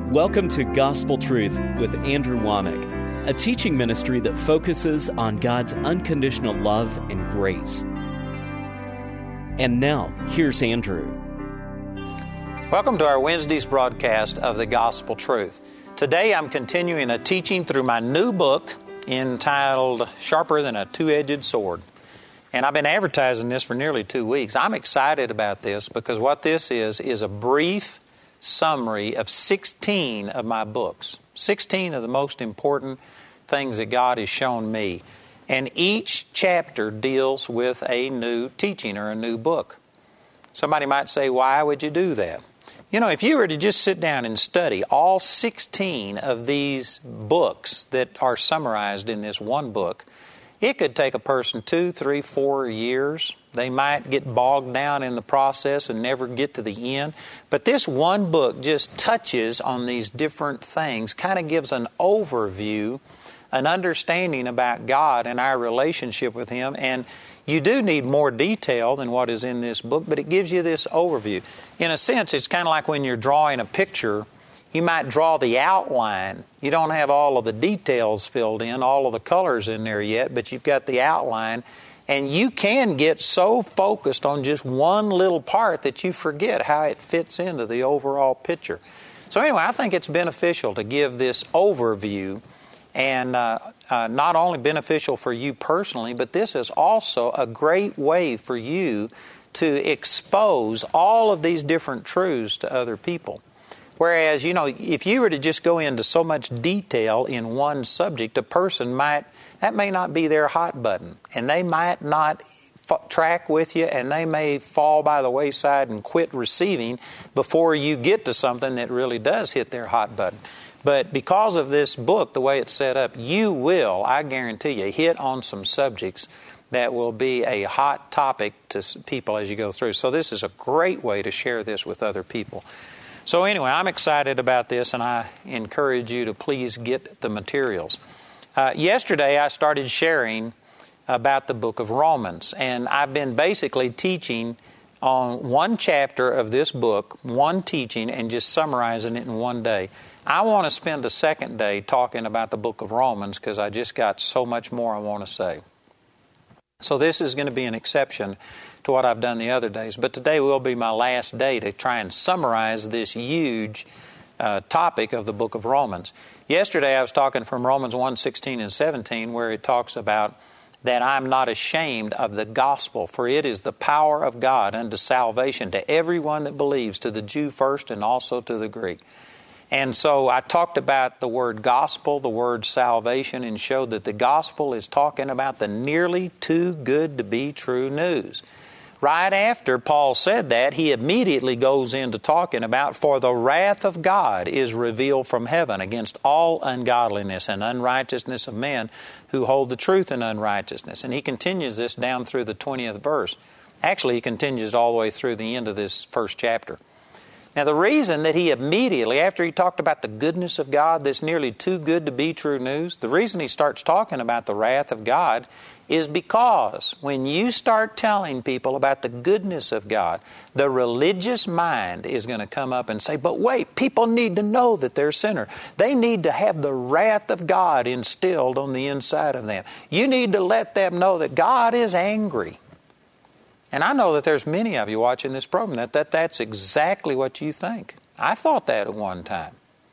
Welcome to Gospel Truth with Andrew Womack, a teaching ministry that focuses on God's unconditional love and grace. And now, here's Andrew. Welcome to our Wednesday's broadcast of the Gospel Truth. Today I'm continuing a teaching through my new book entitled Sharper Than a Two-Edged Sword. And I've been advertising this for nearly 2 weeks. I'm excited about this because what this is a brief summary of 16 of my books. 16 of the most important things that God has shown me. And each chapter deals with a new teaching or a new book. Somebody might say, why would you do that? You know, if you were to just sit down and study all 16 of these books that are summarized in this one book, it could take a person 2, 3, 4 years. They might get bogged down in the process and never get to the end. But this one book just touches on these different things, kind of gives an overview, an understanding about God and our relationship with Him. And you do need more detail than what is in this book, but it gives you this overview. In a sense, it's kind of like when you're drawing a picture. You might draw the outline. You don't have all of the details filled in, all of the colors in there yet, but you've got the outline. And you can get so focused on just one little part that you forget how it fits into the overall picture. So anyway, I think it's beneficial to give this overview, and not only beneficial for you personally, but this is also a great way for you to expose all of these different truths to other people. Whereas, you know, if you were to just go into so much detail in one subject, a person that may not be their hot button, and they might not track with you, and they may fall by the wayside and quit receiving before you get to something that really does hit their hot button. But because of this book, the way it's set up, you will, I guarantee you, hit on some subjects that will be a hot topic to people as you go through. So this is a great way to share this with other people. So anyway, I'm excited about this, and I encourage you to please get the materials. Yesterday, I started sharing about the book of Romans, and I've been basically teaching on one chapter of this book, one teaching, and just summarizing it in one day. I want to spend a second day talking about the book of Romans because I just got so much more I want to say. So this is going to be an exception to what I've done the other days. But today will be my last day to try and summarize this huge topic of the book of Romans. Yesterday I was talking from Romans 1:16 and 17 where it talks about that I'm not ashamed of the gospel, for it is the power of God unto salvation to everyone that believes, to the Jew first and also to the Greek. And so I talked about the word gospel, the word salvation, and showed that the gospel is talking about the nearly too good to be true news. Right after Paul said that, he immediately goes into talking about, for the wrath of God is revealed from heaven against all ungodliness and unrighteousness of men who hold the truth in unrighteousness. And he continues this down through the 20th verse. Actually, he continues it all the way through the end of this first chapter. Now, the reason that he immediately, after he talked about the goodness of God, this nearly too good to be true news, the reason he starts talking about the wrath of God is because when you start telling people about the goodness of God, the religious mind is going to come up and say, but wait, people need to know that they're a sinner. They need to have the wrath of God instilled on the inside of them. You need to let them know that God is angry. And I know that there's many of you watching this program that's exactly what you think. I thought that at one time.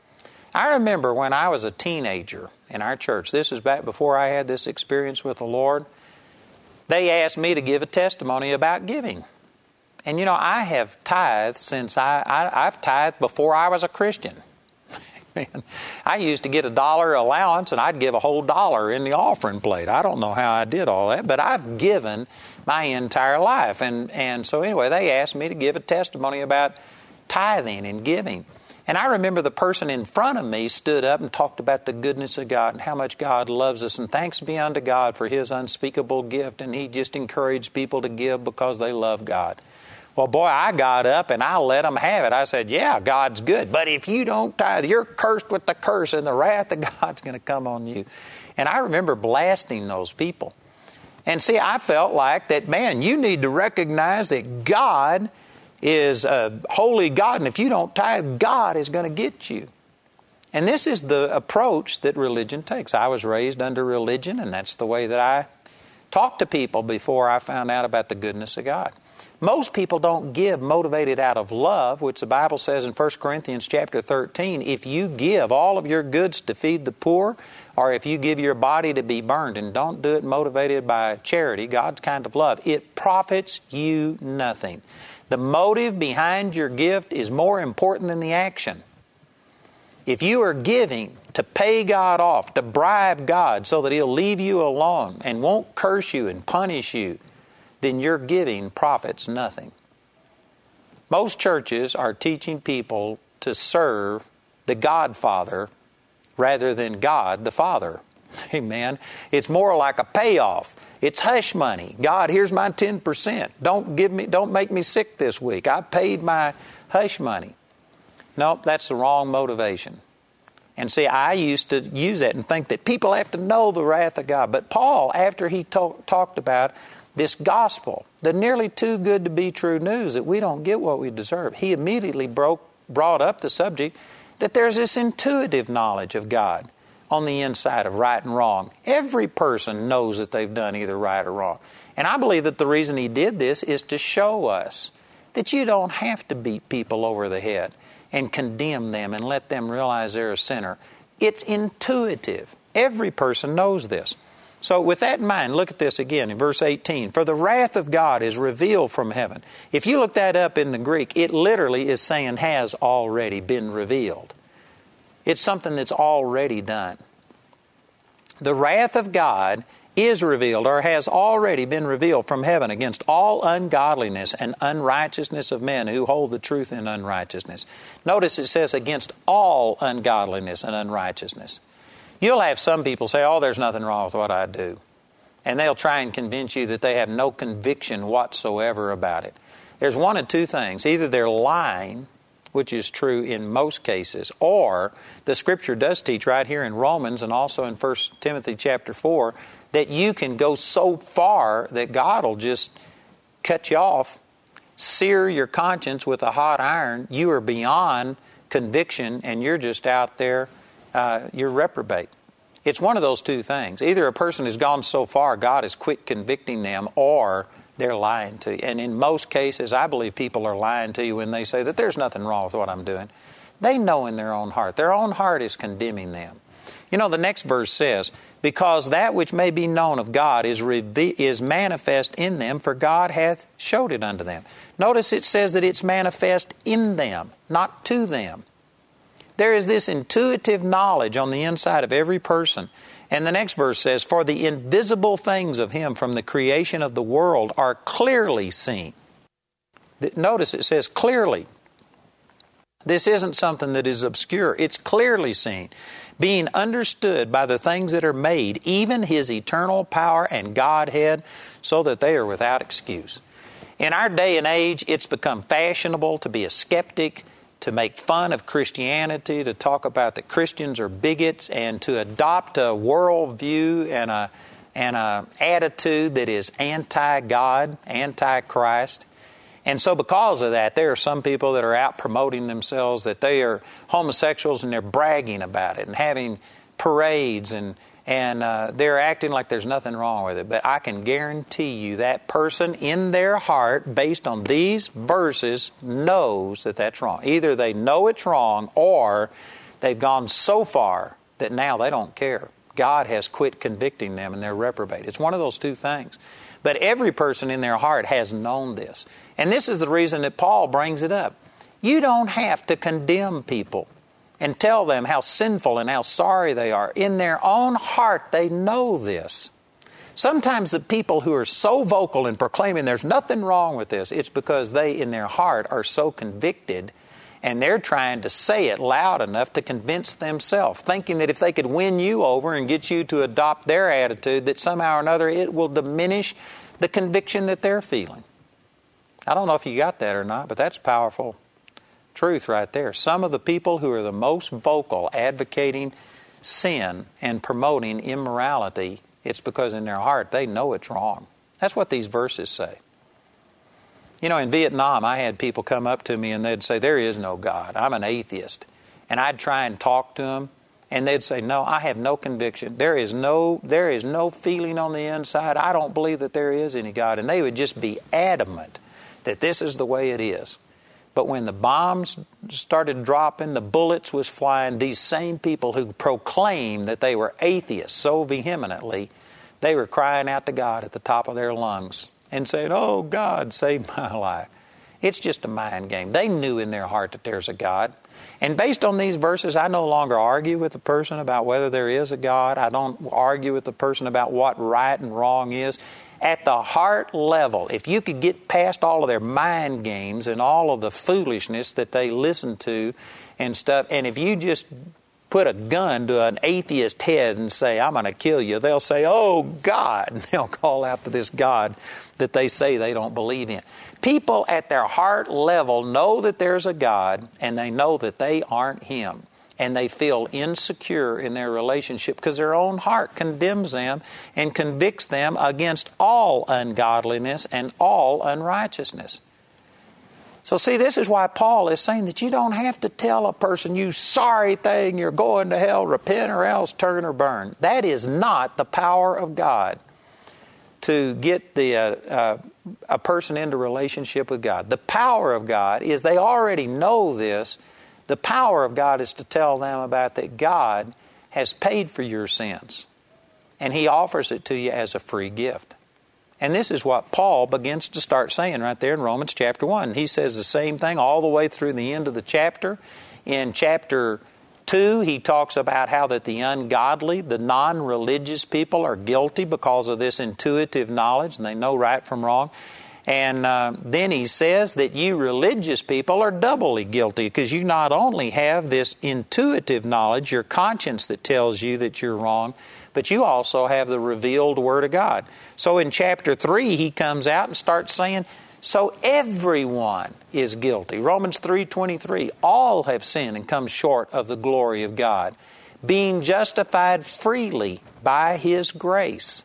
I remember when I was a teenager in our church, this is back before I had this experience with the Lord, they asked me to give a testimony about giving. And you know, I have tithed since I've tithed before I was a Christian. Man, I used to get $1 allowance and I'd give a whole $1 in the offering plate. I don't know how I did all that, but I've given my entire life. And so anyway, they asked me to give a testimony about tithing and giving. And I remember the person in front of me stood up and talked about the goodness of God and how much God loves us. And thanks be unto God for His unspeakable gift. And he just encouraged people to give because they love God. Well, boy, I got up and I let them have it. I said, yeah, God's good. But if you don't tithe, you're cursed with the curse and the wrath of God's going to come on you. And I remember blasting those people. And see, I felt like that, man, you need to recognize that God is a holy God. And if you don't tithe, God is going to get you. And this is the approach that religion takes. I was raised under religion, and that's the way that I talked to people before I found out about the goodness of God. Most people don't give motivated out of love, which the Bible says in 1 Corinthians chapter 13, if you give all of your goods to feed the poor, or if you give your body to be burned, and don't do it motivated by charity, God's kind of love, it profits you nothing. The motive behind your gift is more important than the action. If you are giving to pay God off, to bribe God so that He'll leave you alone and won't curse you and punish you, then your giving profits nothing. Most churches are teaching people to serve the Godfather rather than God the Father. Amen. It's more like a payoff. It's hush money. God, here's my 10%. Don't make me sick this week. I paid my hush money. Nope, that's the wrong motivation. And see, I used to use that and think that people have to know the wrath of God. But Paul, after he talked about this gospel, the nearly too good to be true news that we don't get what we deserve, he immediately brought up the subject that there's this intuitive knowledge of God on the inside of right and wrong. Every person knows that they've done either right or wrong. And I believe that the reason he did this is to show us that you don't have to beat people over the head and condemn them and let them realize they're a sinner. It's intuitive. Every person knows this. So with that in mind, look at this again in verse 18. For the wrath of God is revealed from heaven. If you look that up in the Greek, it literally is saying has already been revealed. It's something that's already done. The wrath of God is revealed or has already been revealed from heaven against all ungodliness and unrighteousness of men who hold the truth in unrighteousness. Notice it says against all ungodliness and unrighteousness. You'll have some people say, oh, there's nothing wrong with what I do. And they'll try and convince you that they have no conviction whatsoever about it. There's one of two things. Either they're lying, which is true in most cases, or the Scripture does teach right here in Romans and also in 1 Timothy chapter 4 that you can go so far that God will just cut you off, sear your conscience with a hot iron. You are beyond conviction and you're just out there, you're reprobate. It's one of those two things. Either a person has gone so far God has quit convicting them, or they're lying to you. And in most cases, I believe people are lying to you when they say that there's nothing wrong with what I'm doing. They know in their own heart. Their own heart is condemning them. You know, the next verse says, because that which may be known of God is manifest in them, for God hath showed it unto them. Notice it says that it's manifest in them, not to them. There is this intuitive knowledge on the inside of every person. And the next verse says, for the invisible things of Him from the creation of the world are clearly seen. Notice it says clearly. This isn't something that is obscure. It's clearly seen, being understood by the things that are made, even His eternal power and Godhead, so that they are without excuse. In our day and age, it's become fashionable to be a skeptic, to make fun of Christianity, to talk about that Christians are bigots, and to adopt a worldview and a attitude that is anti-God, anti-Christ. And so because of that, there are some people that are out promoting themselves, that they are homosexuals, and they're bragging about it and having parades, and they're acting like there's nothing wrong with it. But I can guarantee you that person in their heart, based on these verses, knows that that's wrong. Either they know it's wrong, or they've gone so far that now they don't care. God has quit convicting them and they're reprobate. It's one of those two things. But every person in their heart has known this. And this is the reason that Paul brings it up. You don't have to condemn people and tell them how sinful and how sorry they are. In their own heart, they know this. Sometimes the people who are so vocal in proclaiming there's nothing wrong with this, it's because they, in their heart, are so convicted, and they're trying to say it loud enough to convince themselves, thinking that if they could win you over and get you to adopt their attitude, that somehow or another it will diminish the conviction that they're feeling. I don't know if you got that or not, but that's powerful truth right there. Some of the people who are the most vocal advocating sin and promoting immorality, it's because in their heart they know it's wrong. That's what these verses say. You know, in Vietnam, I had people come up to me and they'd say, there is no God. I'm an atheist. And I'd try and talk to them, and they'd say, no, I have no conviction. There is no feeling on the inside. I don't believe that there is any God. And they would just be adamant that this is the way it is. But when the bombs started dropping, the bullets was flying, these same people who proclaimed that they were atheists so vehemently, they were crying out to God at the top of their lungs and saying, oh, God, save my life. It's just a mind game. They knew in their heart that there's a God. And based on these verses, I no longer argue with the person about whether there is a God. I don't argue with the person about what right and wrong is. At the heart level, if you could get past all of their mind games and all of the foolishness that they listen to and stuff, and if you just put a gun to an atheist head and say, I'm going to kill you, they'll say, oh, God. And they'll call out to this God that they say they don't believe in. People at their heart level know that there's a God, and they know that they aren't Him. And they feel insecure in their relationship because their own heart condemns them and convicts them against all ungodliness and all unrighteousness. So see, this is why Paul is saying that you don't have to tell a person, you sorry thing, you're going to hell, repent or else turn or burn. That is not the power of God to get a person into relationship with God. The power of God is they already know this. The power of God is to tell them about that God has paid for your sins, and He offers it to you as a free gift. And this is what Paul begins to start saying right there in Romans chapter 1. He says the same thing all the way through the end of the chapter. In chapter 2, he talks about how that the ungodly, the non-religious people are guilty because of this intuitive knowledge, and they know right from wrong. And then he says that you religious people are doubly guilty because you not only have this intuitive knowledge, your conscience that tells you that you're wrong, but you also have the revealed Word of God. So in chapter 3, he comes out and starts saying, so everyone is guilty. Romans 3:23, all have sinned and come short of the glory of God, being justified freely by His grace.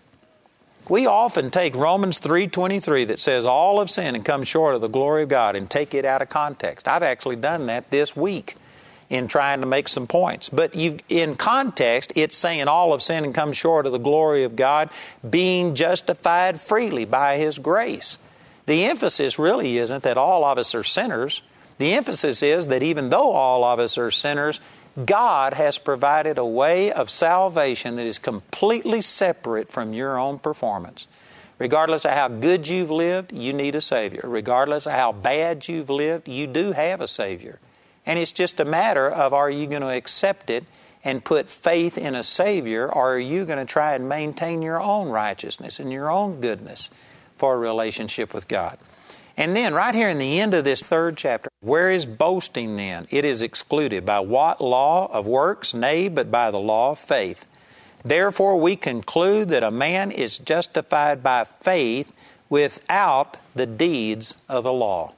We often take Romans 3:23 that says all have sinned and come short of the glory of God and take it out of context. I've actually done that this week in trying to make some points. But in context, it's saying all have sinned and come short of the glory of God, being justified freely by His grace. The emphasis really isn't that all of us are sinners. The emphasis is that even though all of us are sinners, God has provided a way of salvation that is completely separate from your own performance. Regardless of how good you've lived, you need a Savior. Regardless of how bad you've lived, you do have a Savior. And it's just a matter of, are you going to accept it and put faith in a Savior, or are you going to try and maintain your own righteousness and your own goodness for a relationship with God? And then right here in the end of this 3rd chapter, where is boasting then? It is excluded. By what law of works? Nay, but by the law of faith. Therefore we conclude that a man is justified by faith without the deeds of the law.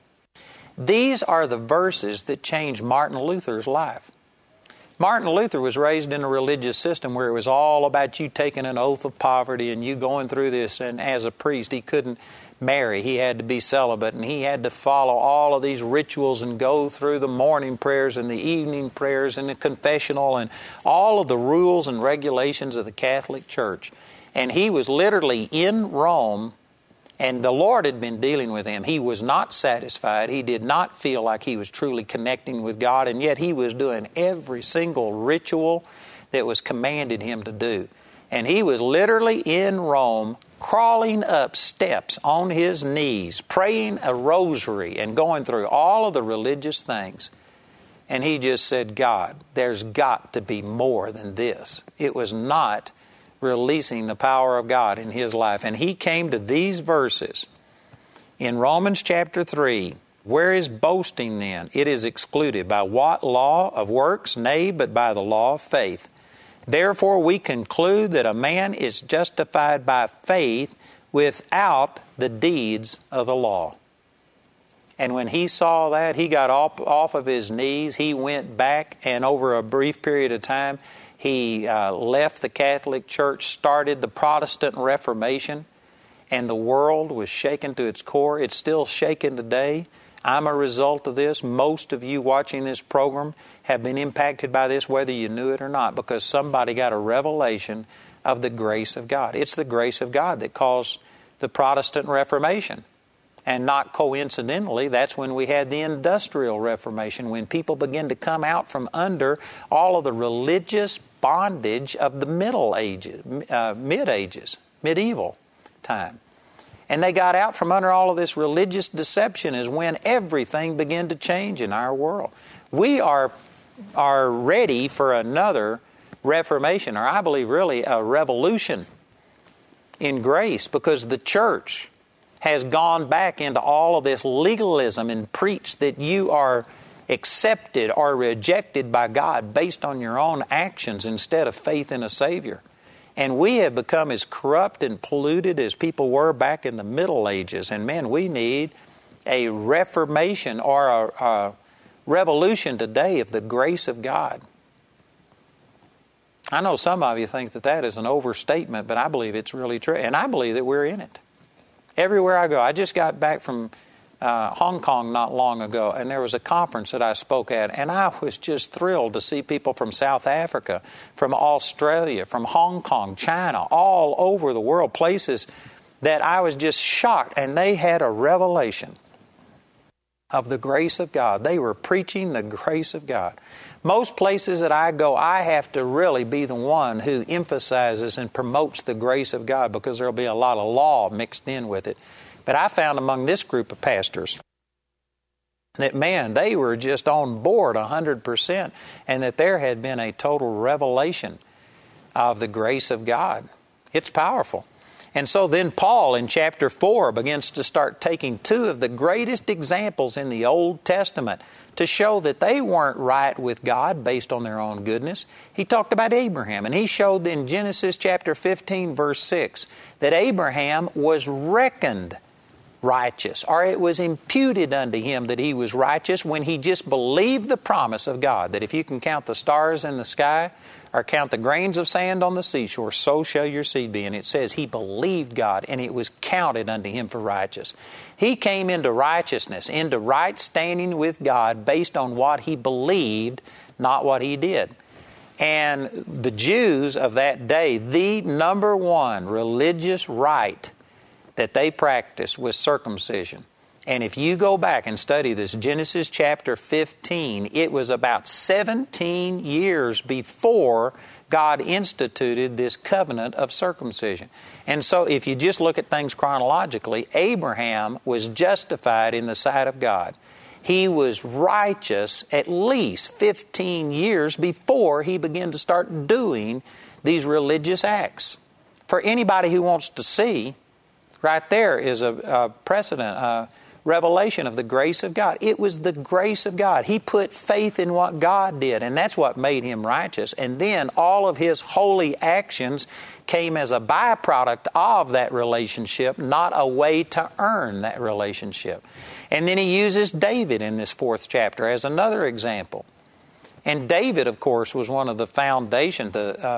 These are the verses that changed Martin Luther's life. Martin Luther was raised in a religious system where it was all about you taking an oath of poverty and you going through this, and as a priest he couldn't marry. He had to be celibate, and he had to follow all of these rituals and go through the morning prayers and the evening prayers and the confessional and all of the rules and regulations of the Catholic Church. And he was literally in Rome, and the Lord had been dealing with him. He was not satisfied. He did not feel like he was truly connecting with God, and yet he was doing every single ritual that was commanded him to do. And he was literally in Rome, crawling up steps on his knees, praying a rosary and going through all of the religious things. And he just said, God, there's got to be more than this. It was not releasing the power of God in his life. And he came to these verses in Romans chapter 3. Where is boasting then? It is excluded. By what law of works? Nay, but by the law of faith. Therefore we conclude that a man is justified by faith without the deeds of the law. And when he saw that, he got off of his knees. He went back, and over a brief period of time, he left the Catholic Church, started the Protestant Reformation, and the world was shaken to its core. It's still shaken today. I'm a result of this. Most of you watching this program have been impacted by this, whether you knew it or not, because somebody got a revelation of the grace of God. It's the grace of God that caused the Protestant Reformation. And not coincidentally, that's when we had the Industrial Reformation, when people began to come out from under all of the religious bondage of the medieval time. And they got out from under all of this religious deception is when everything began to change in our world. We are ready for another Reformation, or I believe really a revolution in grace, because the church has gone back into all of this legalism and preached that you are accepted or rejected by God based on your own actions instead of faith in a Savior. And we have become as corrupt and polluted as people were back in the Middle Ages. And man, we need a reformation or a revolution today of the grace of God. I know some of you think that that is an overstatement, but I believe it's really true. And I believe that we're in it. Everywhere I go. I just got back from Hong Kong not long ago, and there was a conference that I spoke at, and I was just thrilled to see people from South Africa, from Australia, from Hong Kong, China, all over the world, places that I was just shocked, and they had a revelation of the grace of God. They were preaching the grace of God. Most places that I go, I have to really be the one who emphasizes and promotes the grace of God, because there will be a lot of law mixed in with it. But I found among this group of pastors that, man, they were just on board 100%, and that there had been a total revelation of the grace of God. It's powerful. And so then Paul in chapter 4 begins to start taking two of the greatest examples in the Old Testament to show that they weren't right with God based on their own goodness. He talked about Abraham, and he showed in Genesis chapter 15 verse 6 that Abraham was reckoned righteous, or it was imputed unto him that he was righteous when he just believed the promise of God, that if you can count the stars in the sky or count the grains of sand on the seashore, so shall your seed be. And it says he believed God, and it was counted unto him for righteous. He came into righteousness, into right standing with God based on what he believed, not what he did. And the Jews of that day, the number one religious rite that they practiced was circumcision. And if you go back and study this, Genesis chapter 15, it was about 17 years before God instituted this covenant of circumcision. And so if you just look at things chronologically, Abraham was justified in the sight of God. He was righteous at least 15 years before he began to start doing these religious acts. For anybody who wants to see, right there is a precedent, a revelation of the grace of God. It was the grace of God. He put faith in what God did, and that's what made him righteous. And then all of his holy actions came as a byproduct of that relationship, not a way to earn that relationship. And then he uses David in this 4th chapter as another example. And David, of course, was one of the foundations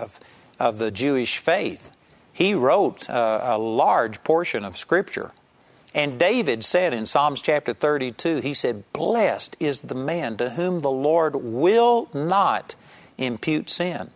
of the Jewish faith. He wrote a large portion of Scripture. And David said in Psalms chapter 32, he said, "Blessed is the man to whom the Lord will not impute sin."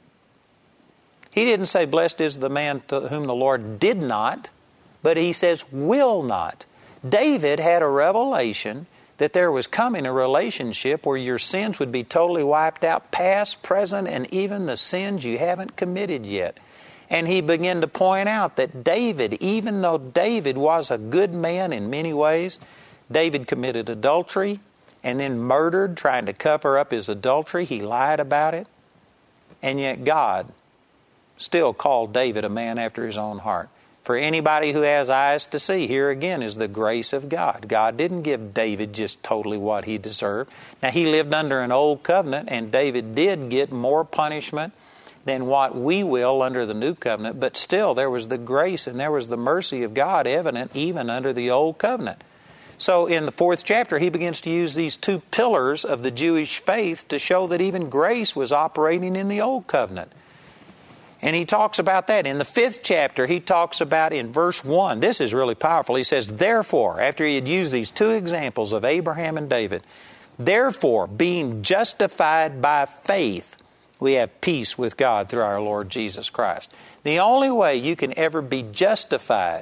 He didn't say, "Blessed is the man to whom the Lord did not," but he says, "will not." David had a revelation that there was coming a relationship where your sins would be totally wiped out, past, present, and even the sins you haven't committed yet. And he began to point out that David, even though David was a good man in many ways, David committed adultery and then murdered, trying to cover up his adultery. He lied about it. And yet God still called David a man after his own heart. For anybody who has eyes to see, here again is the grace of God. God didn't give David just totally what he deserved. Now, he lived under an old covenant, and David did get more punishment than what we will under the new covenant, but still there was the grace and there was the mercy of God evident even under the old covenant. So in the 4th chapter, he begins to use these two pillars of the Jewish faith to show that even grace was operating in the old covenant. And he talks about that. In the 5th chapter, he talks about in verse 1, this is really powerful. He says, therefore, after he had used these 2 examples of Abraham and David, therefore, being justified by faith, we have peace with God through our Lord Jesus Christ. The only way you can ever be justified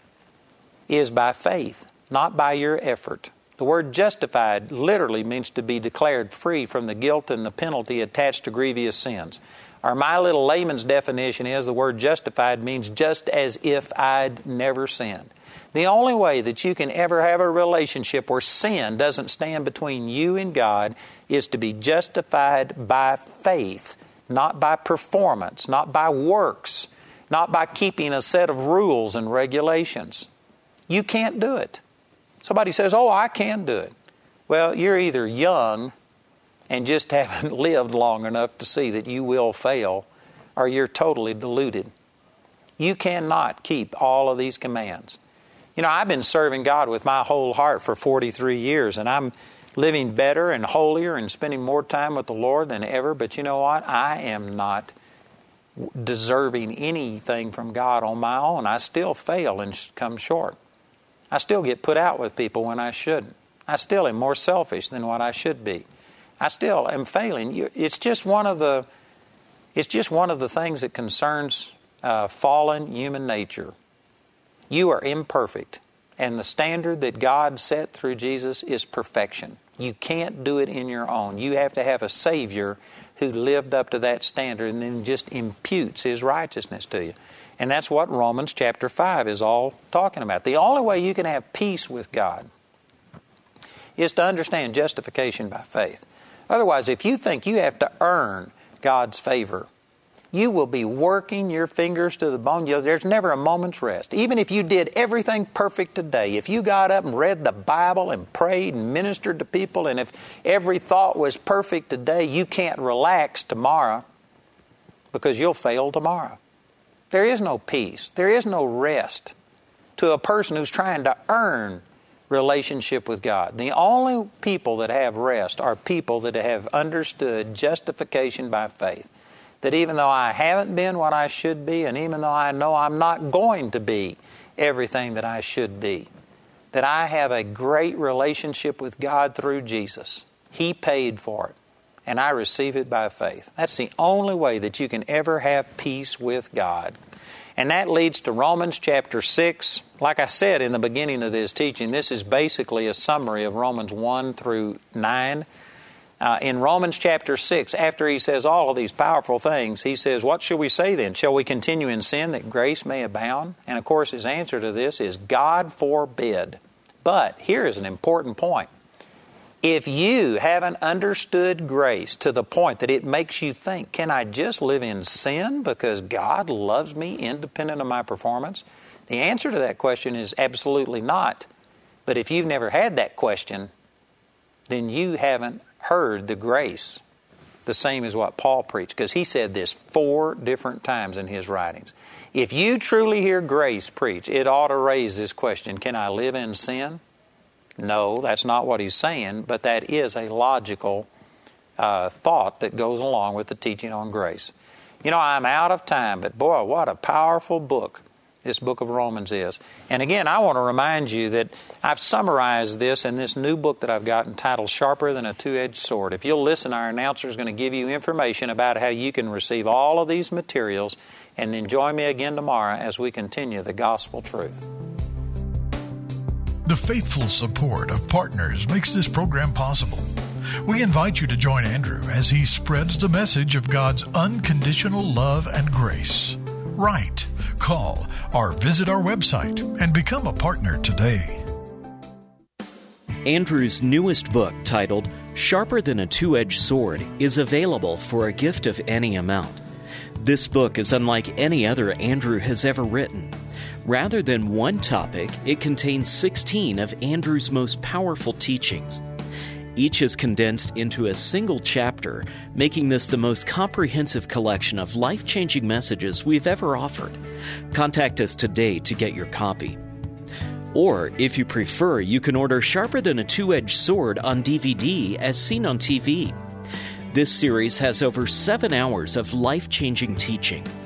is by faith, not by your effort. The word justified literally means to be declared free from the guilt and the penalty attached to grievous sins. Or my little layman's definition is the word justified means just as if I'd never sinned. The only way that you can ever have a relationship where sin doesn't stand between you and God is to be justified by faith, not by performance, not by works, not by keeping a set of rules and regulations. You can't do it. Somebody says, oh, I can do it. Well, you're either young and just haven't lived long enough to see that you will fail, or you're totally deluded. You cannot keep all of these commands. You know, I've been serving God with my whole heart for 43 years, and I'm living better and holier and spending more time with the Lord than ever. But you know what? I am not deserving anything from God on my own. I still fail and come short. I still get put out with people when I shouldn't. I still am more selfish than what I should be. I still am failing. It's just one of the things that concerns fallen human nature. You are imperfect, and the standard that God set through Jesus is perfection. You can't do it in your own. You have to have a Savior who lived up to that standard and then just imputes His righteousness to you. And that's what Romans chapter 5 is all talking about. The only way you can have peace with God is to understand justification by faith. Otherwise, if you think you have to earn God's favor, you will be working your fingers to the bone. There's never a moment's rest. Even if you did everything perfect today, if you got up and read the Bible and prayed and ministered to people, and if every thought was perfect today, you can't relax tomorrow because you'll fail tomorrow. There is no peace. There is no rest to a person who's trying to earn relationship with God. The only people that have rest are people that have understood justification by faith. That even though I haven't been what I should be, and even though I know I'm not going to be everything that I should be, that I have a great relationship with God through Jesus. He paid for it, and I receive it by faith. That's the only way that you can ever have peace with God. And that leads to Romans chapter 6. Like I said in the beginning of this teaching, this is basically a summary of Romans 1 through 9. In Romans chapter 6, after he says all of these powerful things, he says, what shall we say then? Shall we continue in sin that grace may abound? And of course his answer to this is, God forbid. But here is an important point. If you haven't understood grace to the point that it makes you think, can I just live in sin because God loves me independent of my performance? The answer to that question is absolutely not. But if you've never had that question, then you haven't heard the grace, the same as what Paul preached, because he said this 4 different times in his writings. If you truly hear grace preached, it ought to raise this question, can I live in sin? No, that's not what he's saying, but that is a logical thought that goes along with the teaching on grace. You know, I'm out of time, but boy, what a powerful book this book of Romans is. And again, I want to remind you that I've summarized this in this new book that I've got entitled Sharper Than a Two-Edged Sword. If you'll listen, our announcer is going to give you information about how you can receive all of these materials, and then join me again tomorrow as we continue the gospel truth. The faithful support of partners makes this program possible. We invite you to join Andrew as he spreads the message of God's unconditional love and grace. Write, call, or visit our website and become a partner today. Andrew's newest book, titled Sharper Than a Two-Edged Sword, is available for a gift of any amount. This book is unlike any other Andrew has ever written. Rather than one topic, it contains 16 of Andrew's most powerful teachings. Each is condensed into a single chapter, making this the most comprehensive collection of life-changing messages we've ever offered. Contact us today to get your copy. Or, if you prefer, you can order Sharper Than a Two-Edged Sword on DVD as seen on TV. This series has over 7 hours of life-changing teaching.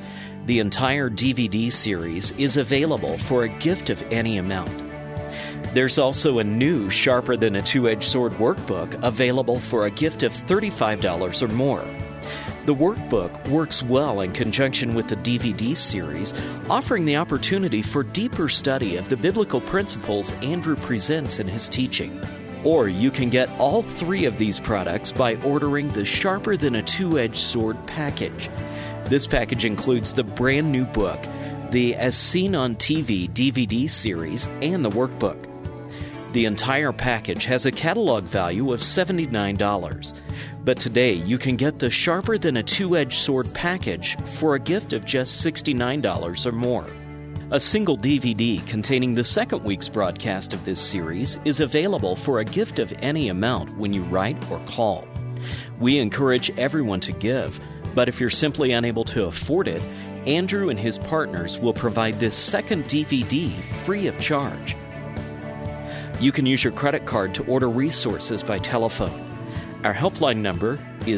The entire DVD series is available for a gift of any amount. There's also a new Sharper Than a Two-Edged Sword workbook available for a gift of $35 or more. The workbook works well in conjunction with the DVD series, offering the opportunity for deeper study of the biblical principles Andrew presents in his teaching. Or you can get all three of these products by ordering the Sharper Than a Two-Edged Sword package. This package includes the brand new book, the As Seen on TV DVD series, and the workbook. The entire package has a catalog value of $79, but today you can get the Sharper Than a Two-Edged Sword package for a gift of just $69 or more. A single DVD containing the second week's broadcast of this series is available for a gift of any amount when you write or call. We encourage everyone to give, but if you're simply unable to afford it, Andrew and his partners will provide this second DVD free of charge. You can use your credit card to order resources by telephone. Our helpline number is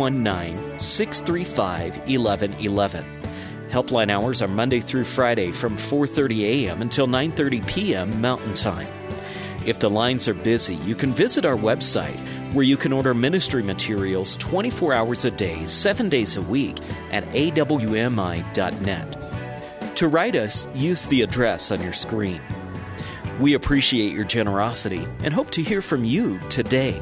719-635-1111. Helpline hours are Monday through Friday from 4:30 a.m. until 9:30 p.m. Mountain Time. If the lines are busy, you can visit our website where you can order ministry materials 24 hours a day, 7 days a week at awmi.net. To write us, use the address on your screen. We appreciate your generosity and hope to hear from you today.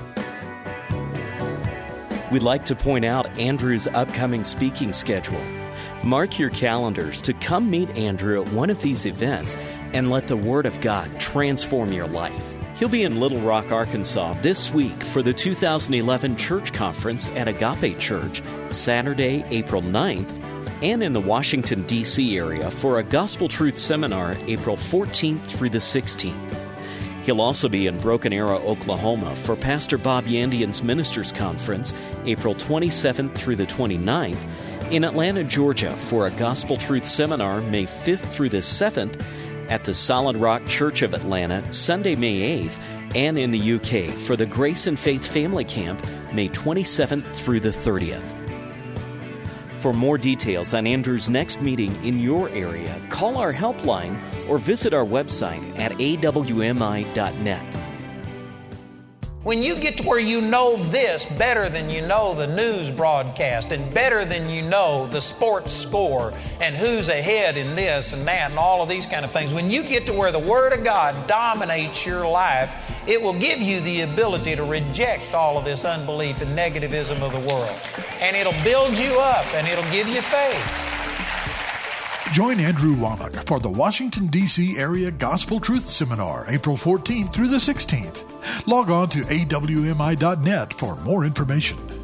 We'd like to point out Andrew's upcoming speaking schedule. Mark your calendars to come meet Andrew at one of these events and let the Word of God transform your life. He'll be in Little Rock, Arkansas this week for the 2011 Church Conference at Agape Church, Saturday, April 9th, and in the Washington, D.C. area for a Gospel Truth Seminar April 14th through the 16th. He'll also be in Broken Arrow, Oklahoma for Pastor Bob Yandian's Ministers Conference April 27th through the 29th, in Atlanta, Georgia for a Gospel Truth Seminar May 5th through the 7th, at the Solid Rock Church of Atlanta Sunday, May 8th, and in the UK for the Grace and Faith Family Camp May 27th through the 30th. For more details on Andrew's next meeting in your area, call our helpline or visit our website at awmi.net. When you get to where you know this better than you know the news broadcast and better than you know the sports score and who's ahead in this and that and all of these kind of things, when you get to where the Word of God dominates your life, it will give you the ability to reject all of this unbelief and negativism of the world. And it'll build you up and it'll give you faith. Join Andrew Wommack for the Washington, D.C. area Gospel Truth Seminar, April 14th through the 16th. Log on to awmi.net for more information.